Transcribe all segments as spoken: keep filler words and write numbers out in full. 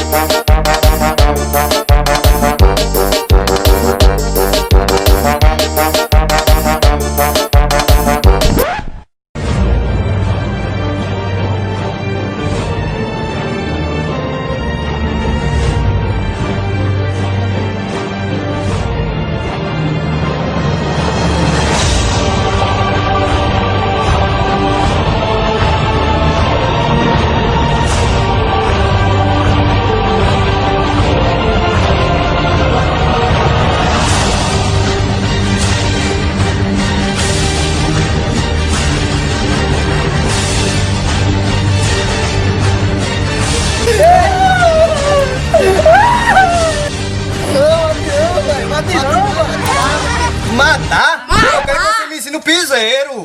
Matar? Eu quero que você me ensine o piseiro.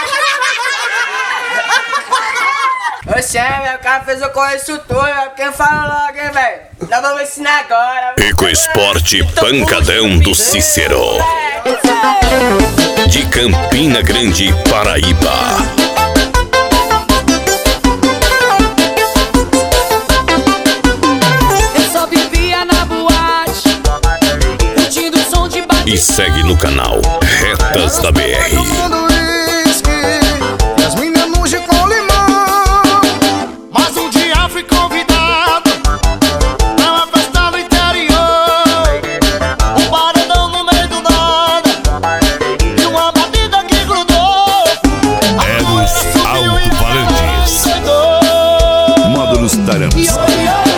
Oxe, meu cara fez eu conheço tudo, quem fala logo, hein, velho? Nós vamos ensinar agora. Ecoesporte Pancadão do Cícero, de Campina Grande, Paraíba. E segue no canal Retas da B R. E as minas nugem com limão. Mas um dia fui convidado pra uma festa no interior. Um paredão no meio do nada e uma batida que grudou. Eros Alto Valentis, Módulos Tarampos.